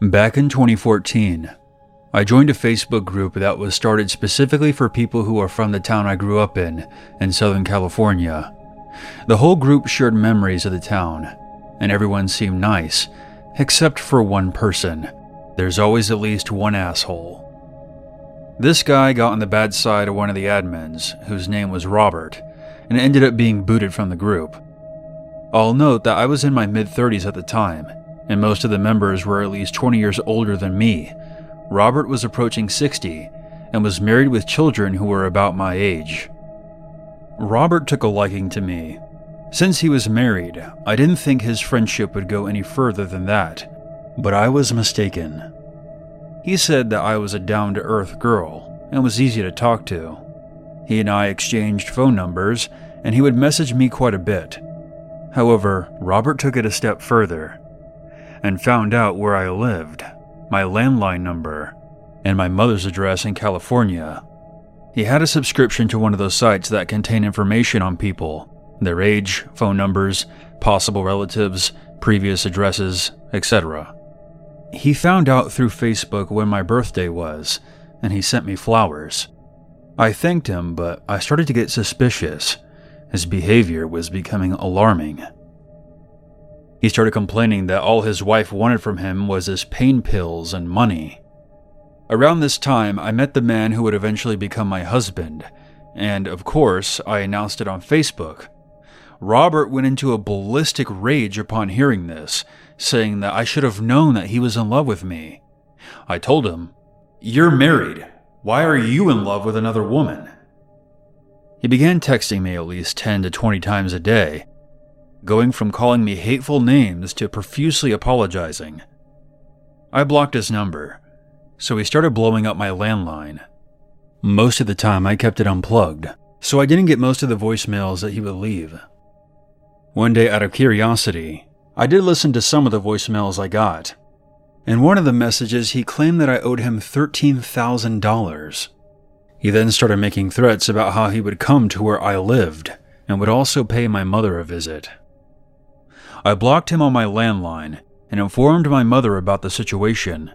Back in 2014, I joined a Facebook group that was started specifically for people who are from the town I grew up in Southern California. The whole group shared memories of the town, and everyone seemed nice, except for one person. There's always at least one asshole. This guy got on the bad side of one of the admins, whose name was Robert, and ended up being booted from the group. I'll note that I was in my mid-30s at the time, and most of the members were at least 20 years older than me. Robert was approaching 60 and was married with children who were about my age. Robert took a liking to me. Since he was married, I didn't think his friendship would go any further than that, but I was mistaken. He said that I was a down-to-earth girl and was easy to talk to. He and I exchanged phone numbers, and he would message me quite a bit. However, Robert took it a step further and found out where I lived, my landline number, and my mother's address in California. He had a subscription to one of those sites that contain information on people, their age, phone numbers, possible relatives, previous addresses, etc. He found out through Facebook when my birthday was, and he sent me flowers. I thanked him, but I started to get suspicious. His behavior was becoming alarming. He started complaining that all his wife wanted from him was his pain pills and money. Around this time, I met the man who would eventually become my husband, and of course, I announced it on Facebook. Robert went into a ballistic rage upon hearing this, saying that I should have known that he was in love with me. I told him, "You're married. Why are you in love with another woman?" He began texting me at least 10 to 20 times a day, going from calling me hateful names to profusely apologizing. I blocked his number, so he started blowing up my landline. Most of the time I kept it unplugged, so I didn't get most of the voicemails that he would leave. One day, out of curiosity, I did listen to some of the voicemails I got. In one of the messages, he claimed that I owed him $13,000. He then started making threats about how he would come to where I lived and would also pay my mother a visit. I blocked him on my landline and informed my mother about the situation.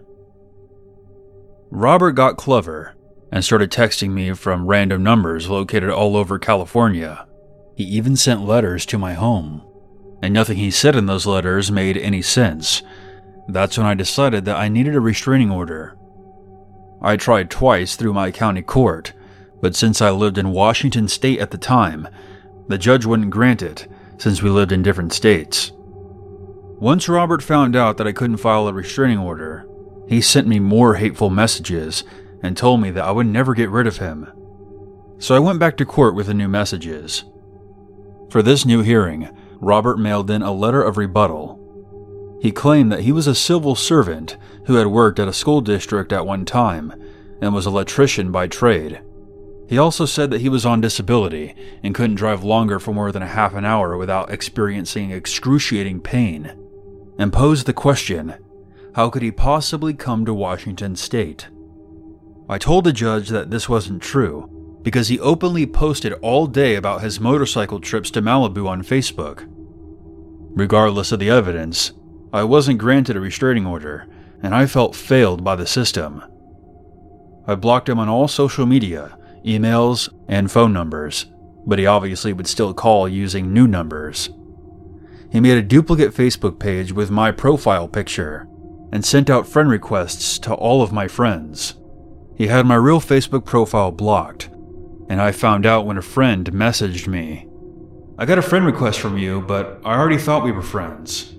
Robert got clever and started texting me from random numbers located all over California. He even sent letters to my home, and nothing he said in those letters made any sense. That's when I decided that I needed a restraining order. I tried twice through my county court, but since I lived in Washington State at the time, the judge wouldn't grant it since we lived in different states. Once Robert found out that I couldn't file a restraining order, he sent me more hateful messages and told me that I would never get rid of him. So I went back to court with the new messages. For this new hearing, Robert mailed in a letter of rebuttal. He claimed that he was a civil servant who had worked at a school district at one time and was an electrician by trade. He also said that he was on disability and couldn't drive longer for more than a half an hour without experiencing excruciating pain, and posed the question, how could he possibly come to Washington State? I told the judge that this wasn't true because he openly posted all day about his motorcycle trips to Malibu on Facebook. Regardless of the evidence, I wasn't granted a restraining order, and I felt failed by the system. I blocked him on all social media, emails, and phone numbers, but he obviously would still call using new numbers. He made a duplicate Facebook page with my profile picture and sent out friend requests to all of my friends. He had my real Facebook profile blocked, and I found out when a friend messaged me, "I got a friend request from you, but I already thought we were friends."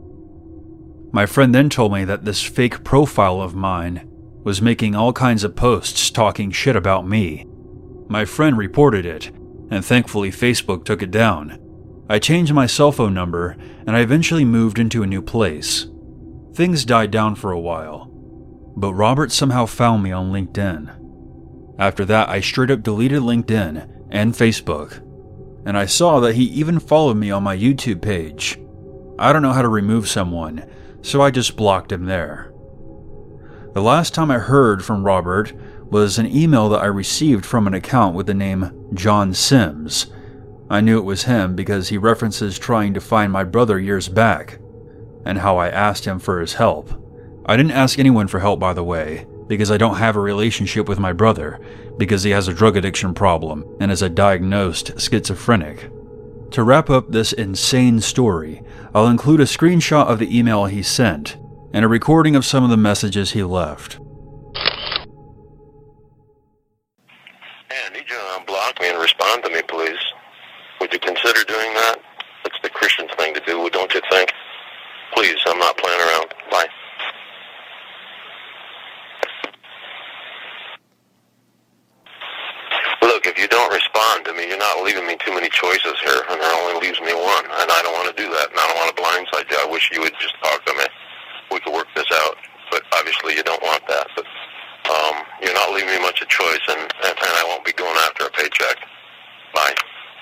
My friend then told me that this fake profile of mine was making all kinds of posts talking shit about me. My friend reported it, and thankfully Facebook took it down. I changed my cell phone number, and I eventually moved into a new place. Things died down for a while, but Robert somehow found me on LinkedIn. After that, I straight up deleted LinkedIn and Facebook, and I saw that he even followed me on my YouTube page. I don't know how to remove someone, so I just blocked him there. The last time I heard from Robert was an email that I received from an account with the name John Sims. I knew it was him because he references trying to find my brother years back, and how I asked him for his help. I didn't ask anyone for help, by the way, because I don't have a relationship with my brother, because he has a drug addiction problem and is a diagnosed schizophrenic. To wrap up this insane story, I'll include a screenshot of the email he sent and a recording of some of the messages he left. Hey, I need you to unblock me and respond to me, please. Would you consider doing that? It's the Christian thing to do, don't you think? Please, I'm not playing around. Bye. Look, if you don't respond to me, you're not leaving me too many choices here, and there only leaves me one, and I don't want to do that, and I don't want to blindside you. I wish you would just talk to me. We could work this out, but obviously you don't want that. But you're not leaving me much of choice, and I won't be going after a paycheck. Bye.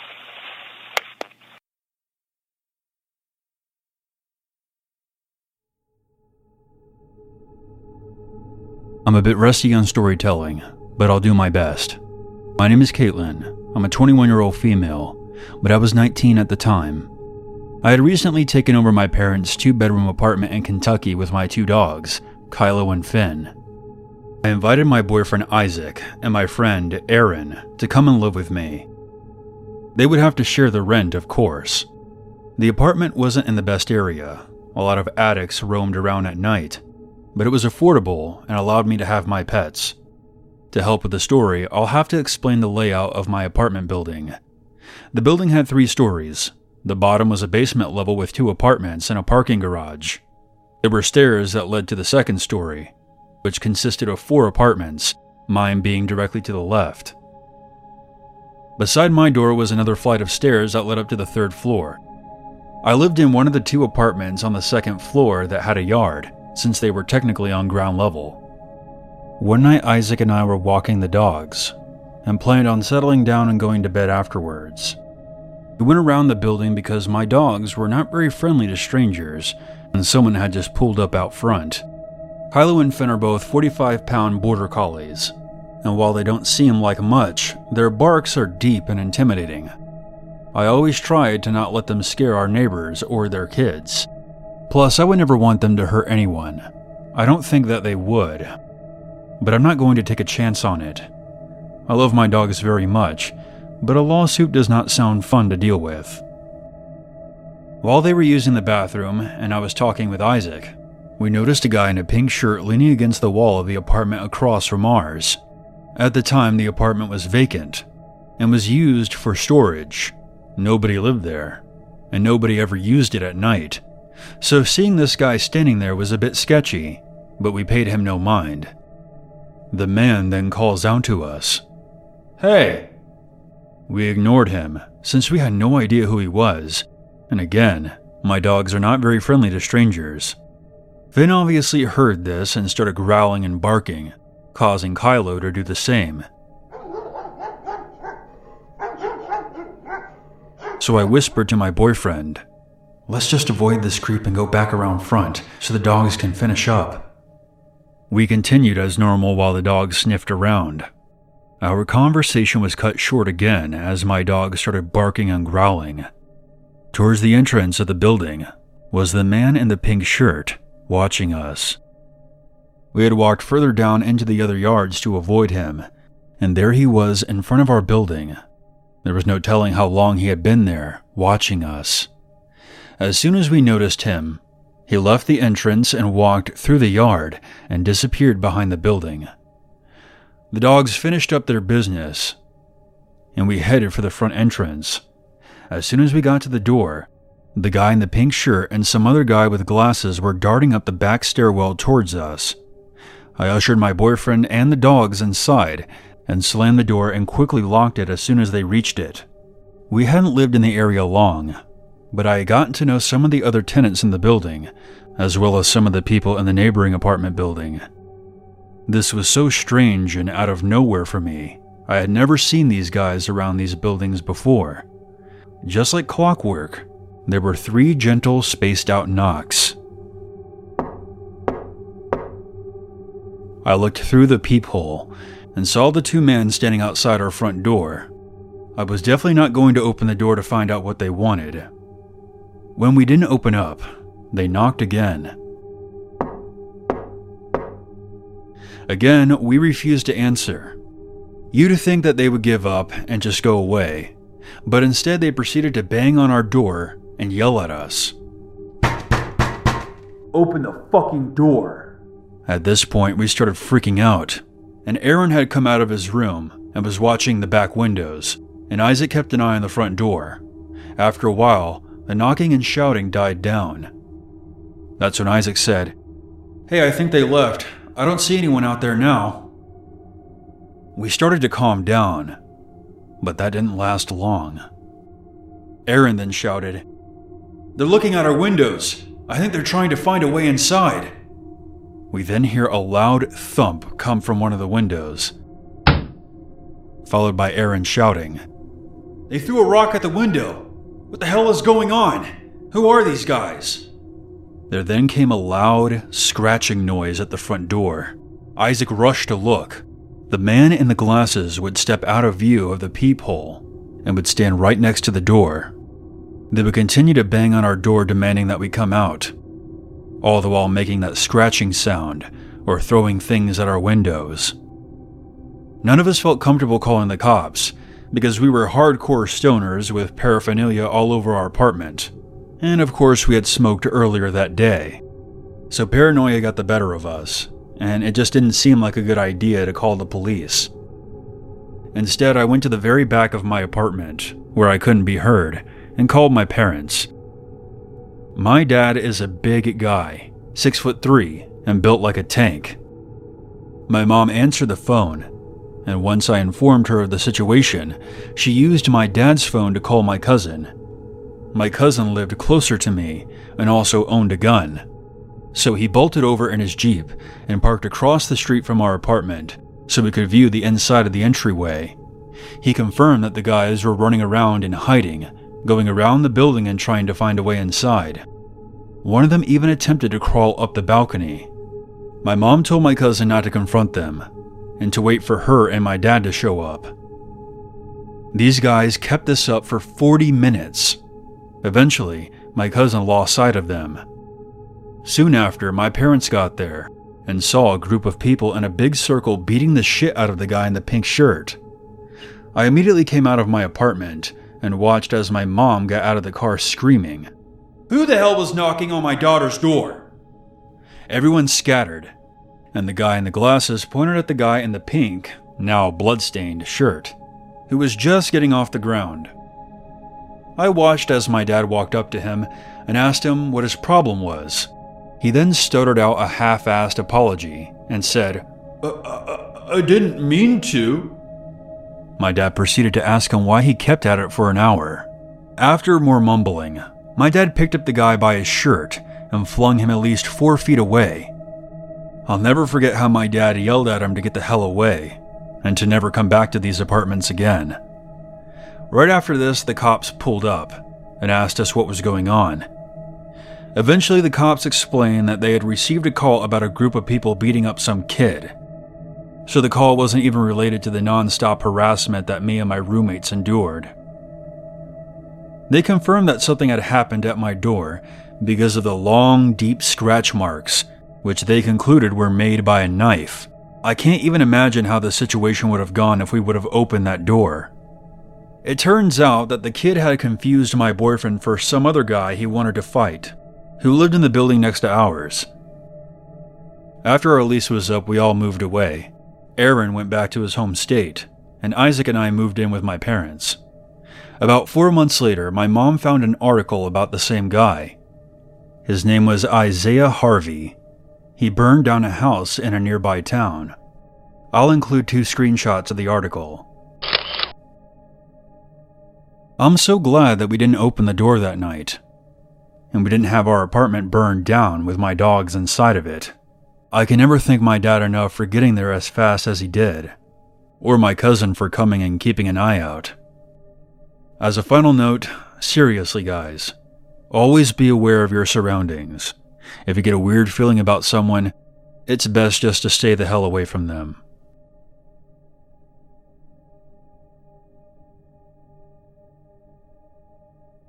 I'm a bit rusty on storytelling, but I'll do my best. My name is Caitlin. I'm a 21-year-old female, but I was 19 at the time. I had recently taken over my parents' 2-bedroom apartment in Kentucky with my 2 dogs, Kylo and Finn. I invited my boyfriend Isaac and my friend Aaron to come and live with me. They would have to share the rent, of course. The apartment wasn't in the best area. A lot of addicts roamed around at night, but it was affordable and allowed me to have my pets. To help with the story, I'll have to explain the layout of my apartment building. The building had 3 stories. The bottom was a basement level with 2 apartments and a parking garage. There were stairs that led to the 2nd story, which consisted of 4 apartments, mine being directly to the left. Beside my door was another flight of stairs that led up to the 3rd floor. I lived in one of the 2 apartments on the 2nd floor that had a yard, since they were technically on ground level. One night, Isaac and I were walking the dogs, and planned on settling down and going to bed afterwards. We went around the building because my dogs were not very friendly to strangers, and someone had just pulled up out front. Kylo and Finn are both 45-pound border collies, and while they don't seem like much, their barks are deep and intimidating. I always tried to not let them scare our neighbors or their kids. Plus, I would never want them to hurt anyone. I don't think that they would, but I'm not going to take a chance on it. I love my dogs very much, but a lawsuit does not sound fun to deal with. While they were using the bathroom and I was talking with Isaac, we noticed a guy in a pink shirt leaning against the wall of the apartment across from ours. At the time, the apartment was vacant and was used for storage. Nobody lived there, and nobody ever used it at night. So seeing this guy standing there was a bit sketchy, but we paid him no mind. The man then calls out to us, "Hey!" We ignored him, since we had no idea who he was, and again, my dogs are not very friendly to strangers. Finn obviously heard this and started growling and barking, causing Kylo to do the same. So I whispered to my boyfriend, "Let's just avoid this creep and go back around front so the dogs can finish up." We continued as normal while the dogs sniffed around. Our conversation was cut short again as my dog started barking and growling. Towards the entrance of the building was the man in the pink shirt watching us. We had walked further down into the other yards to avoid him, and there he was in front of our building. There was no telling how long he had been there, watching us. As soon as we noticed him, he left the entrance and walked through the yard and disappeared behind the building. The dogs finished up their business, and we headed for the front entrance. As soon as we got to the door, the guy in the pink shirt and some other guy with glasses were darting up the back stairwell towards us. I ushered my boyfriend and the dogs inside and slammed the door and quickly locked it as soon as they reached it. We hadn't lived in the area long, but I had gotten to know some of the other tenants in the building, as well as some of the people in the neighboring apartment building. This was so strange and out of nowhere for me. I had never seen these guys around these buildings before. Just like clockwork, there were 3 gentle, spaced-out knocks. I looked through the peephole and saw the 2 men standing outside our front door. I was definitely not going to open the door to find out what they wanted. When we didn't open up, they knocked again. Again, we refused to answer. You'd think that they would give up and just go away, but instead they proceeded to bang on our door and yell at us. "Open the fucking door!" At this point, we started freaking out, and Aaron had come out of his room and was watching the back windows, and Isaac kept an eye on the front door. After a while, the knocking and shouting died down. That's when Isaac said, "Hey, I think they left. I don't see anyone out there now." We started to calm down, but that didn't last long. Aaron then shouted, "They're looking out our windows. I think they're trying to find a way inside." We then hear a loud thump come from one of the windows, followed by Aaron shouting, "They threw a rock at the window. What the hell is going on? Who are these guys?" There then came a loud, scratching noise at the front door. Isaac rushed to look. The man in the glasses would step out of view of the peephole and would stand right next to the door. They would continue to bang on our door demanding that we come out, all the while making that scratching sound or throwing things at our windows. None of us felt comfortable calling the cops because we were hardcore stoners with paraphernalia all over our apartment, and of course we had smoked earlier that day. So paranoia got the better of us, and it just didn't seem like a good idea to call the police. Instead, I went to the very back of my apartment, where I couldn't be heard, and called my parents. My dad is a big guy, 6'3", and built like a tank. My mom answered the phone, and once I informed her of the situation, she used my dad's phone to call my cousin. My cousin lived closer to me and also owned a gun, so he bolted over in his Jeep and parked across the street from our apartment so we could view the inside of the entryway. He confirmed that the guys were running around and hiding, going around the building and trying to find a way inside. One of them even attempted to crawl up the balcony. My mom told my cousin not to confront them, and to wait for her and my dad to show up. These guys kept this up for 40 minutes. Eventually, my cousin lost sight of them. Soon after, my parents got there and saw a group of people in a big circle beating the shit out of the guy in the pink shirt. I immediately came out of my apartment and watched as my mom got out of the car screaming, "Who the hell was knocking on my daughter's door?" Everyone scattered, and the guy in the glasses pointed at the guy in the pink, now bloodstained, shirt, who was just getting off the ground. I watched as my dad walked up to him and asked him what his problem was. He then stuttered out a half-assed apology and said, I didn't mean to." My dad proceeded to ask him why he kept at it for an hour. After more mumbling, my dad picked up the guy by his shirt and flung him at least 4 feet away. I'll never forget how my dad yelled at him to get the hell away and to never come back to these apartments again. Right after this, the cops pulled up and asked us what was going on. Eventually, the cops explained that they had received a call about a group of people beating up some kid. So the call wasn't even related to the non-stop harassment that me and my roommates endured. They confirmed that something had happened at my door because of the long, deep scratch marks, which they concluded were made by a knife. I can't even imagine how the situation would have gone if we would have opened that door. It turns out that the kid had confused my boyfriend for some other guy he wanted to fight, who lived in the building next to ours. After our lease was up, we all moved away. Aaron went back to his home state, and Isaac and I moved in with my parents. About 4 months later, my mom found an article about the same guy. His name was Isaiah Harvey. He burned down a house in a nearby town. I'll include 2 screenshots of the article. I'm so glad that we didn't open the door that night, and we didn't have our apartment burned down with my dogs inside of it. I can never thank my dad enough for getting there as fast as he did, or my cousin for coming and keeping an eye out. As a final note, seriously guys, always be aware of your surroundings. If you get a weird feeling about someone, it's best just to stay the hell away from them.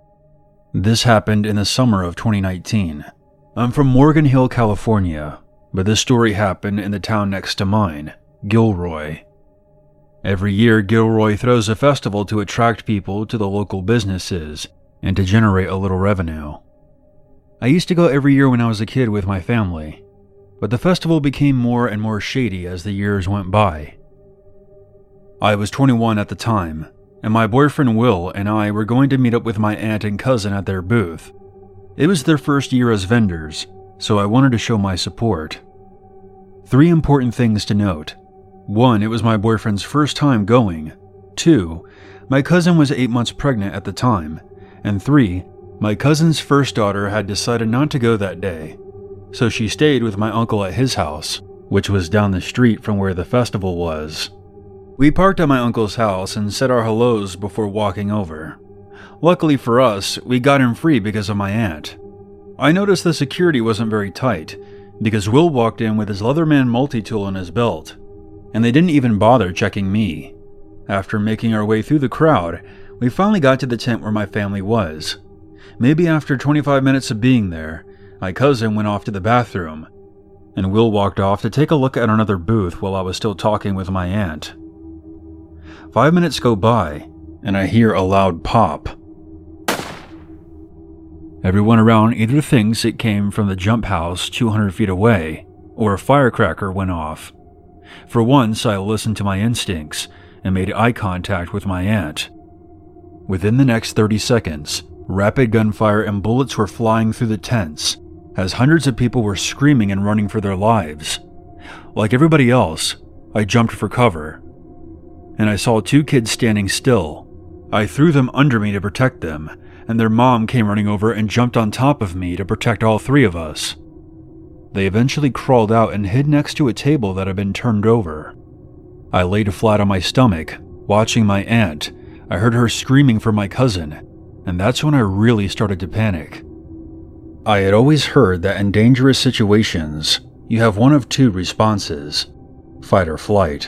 This happened in the summer of 2019. I'm from Morgan Hill, California, but this story happened in the town next to mine, Gilroy. Every year, Gilroy throws a festival to attract people to the local businesses and to generate a little revenue. I used to go every year when I was a kid with my family, but the festival became more and more shady as the years went by. I was 21 at the time, and my boyfriend Will and I were going to meet up with my aunt and cousin at their booth. It was their first year as vendors, so I wanted to show my support. 3 important things to note. 1, it was my boyfriend's first time going. 2, my cousin was 8 months pregnant at the time. And 3, my cousin's first daughter had decided not to go that day, so she stayed with my uncle at his house, which was down the street from where the festival was. We parked at my uncle's house and said our hellos before walking over. Luckily for us, we got in free because of my aunt. I noticed the security wasn't very tight, because Will walked in with his Leatherman multi-tool in his belt, and they didn't even bother checking me. After making our way through the crowd, we finally got to the tent where my family was. Maybe after 25 minutes of being there, my cousin went off to the bathroom, and Will walked off to take a look at another booth while I was still talking with my aunt. 5 minutes go by, and I hear a loud pop. Everyone around either thinks it came from the jump house 200 feet away, or a firecracker went off. For once, I listened to my instincts and made eye contact with my aunt. Within the next 30 seconds, rapid gunfire and bullets were flying through the tents, as hundreds of people were screaming and running for their lives. Like everybody else, I jumped for cover, and I saw 2 kids standing still. I threw them under me to protect them, and their mom came running over and jumped on top of me to protect all 3 of us. They eventually crawled out and hid next to a table that had been turned over. I laid flat on my stomach, watching my aunt. I heard her screaming for my cousin, and that's when I really started to panic. I had always heard that in dangerous situations, you have one of 2 responses: fight or flight.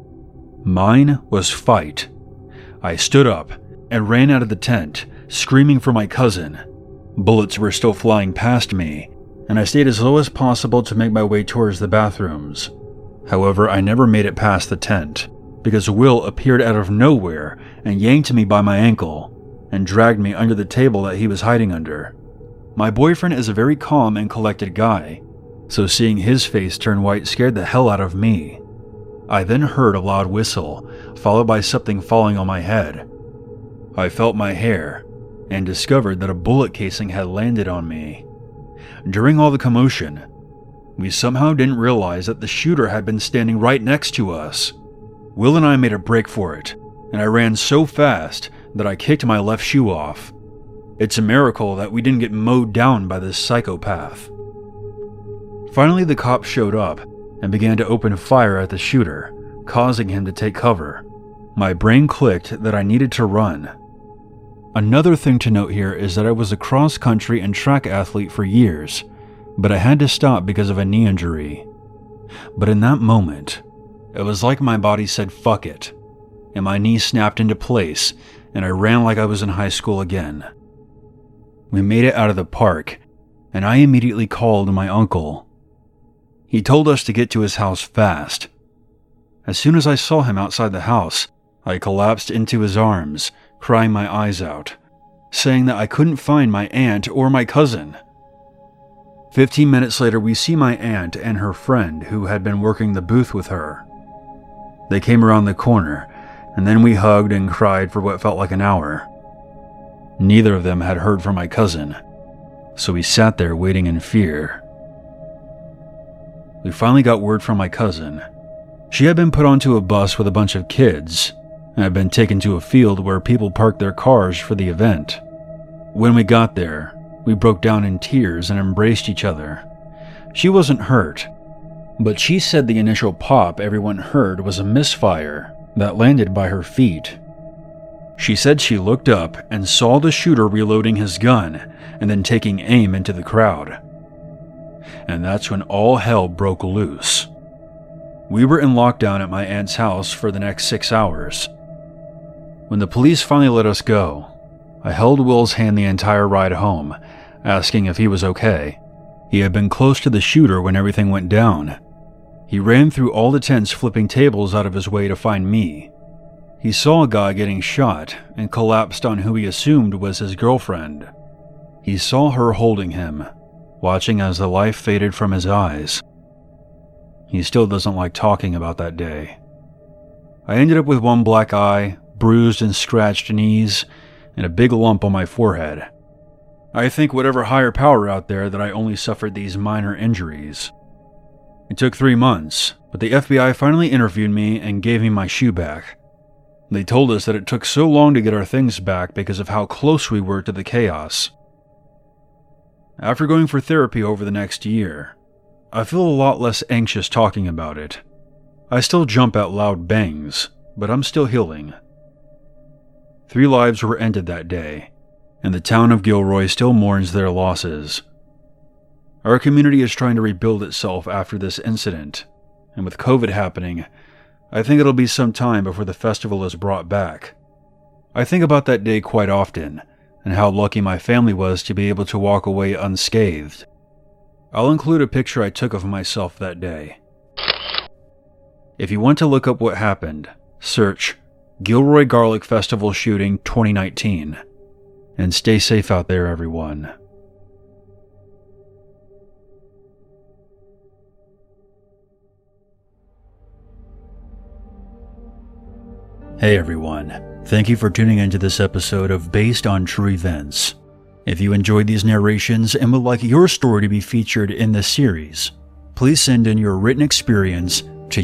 Mine was fight. I stood up and ran out of the tent, screaming for my cousin. Bullets were still flying past me, and I stayed as low as possible to make my way towards the bathrooms. However, I never made it past the tent, because Will appeared out of nowhere and yanked me by my ankle, and dragged me under the table that he was hiding under. My boyfriend is a very calm and collected guy, so seeing his face turn white scared the hell out of me. I then heard a loud whistle, followed by something falling on my head. I felt my hair, and discovered that a bullet casing had landed on me. During all the commotion, we somehow didn't realize that the shooter had been standing right next to us. Will and I made a break for it, and I ran so fast that I kicked my left shoe off. It's a miracle that we didn't get mowed down by this psychopath. Finally, the cops showed up and began to open fire at the shooter, causing him to take cover. My brain clicked that I needed to run. Another thing to note here is that I was a cross-country and track athlete for years, but I had to stop because of a knee injury. But in that moment, it was like my body said fuck it, and my knee snapped into place, and I ran like I was in high school again. We made it out of the park, and I immediately called my uncle. He told us to get to his house fast. As soon as I saw him outside the house, I collapsed into his arms, crying my eyes out, saying that I couldn't find my aunt or my cousin. 15 minutes later, we see my aunt and her friend who had been working the booth with her. They came around the corner, and then we hugged and cried for what felt like an hour. Neither of them had heard from my cousin, so we sat there waiting in fear. We finally got word from my cousin. She had been put onto a bus with a bunch of kids, and had been taken to a field where people parked their cars for the event. When we got there, we broke down in tears and embraced each other. She wasn't hurt, but she said the initial pop everyone heard was a misfire that landed by her feet. She said she looked up and saw the shooter reloading his gun and then taking aim into the crowd. And that's when all hell broke loose. We were in lockdown at my aunt's house for the next 6 hours. When the police finally let us go, I held Will's hand the entire ride home, asking if he was okay. He had been close to the shooter when everything went down. He ran through all the tents flipping tables out of his way to find me. He saw a guy getting shot and collapsed on who he assumed was his girlfriend. He saw her holding him, watching as the life faded from his eyes. He still doesn't like talking about that day. I ended up with one black eye, bruised and scratched knees, and a big lump on my forehead. I think whatever higher power out there that I only suffered these minor injuries. It took 3 months, but the FBI finally interviewed me and gave me my shoe back. They told us that it took so long to get our things back because of how close we were to the chaos. After going for therapy over the next year, I feel a lot less anxious talking about it. I still jump at loud bangs, but I'm still healing. 3 lives were ended that day, and the town of Gilroy still mourns their losses. Our community is trying to rebuild itself after this incident, and with COVID happening, I think it'll be some time before the festival is brought back. I think about that day quite often, and how lucky my family was to be able to walk away unscathed. I'll include a picture I took of myself that day. If you want to look up what happened, search Gilroy Garlic Festival Shooting 2019. And stay safe out there, everyone. Hey everyone, thank you for tuning into this episode of Based on True Events. If you enjoyed these narrations and would like your story to be featured in this series, please send in your written experience to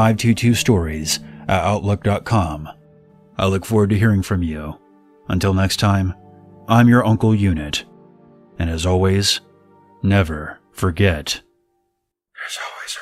unit522stories@outlook.com. I look forward to hearing from you. Until next time, I'm your Uncle Unit, and as always, never forget. There's always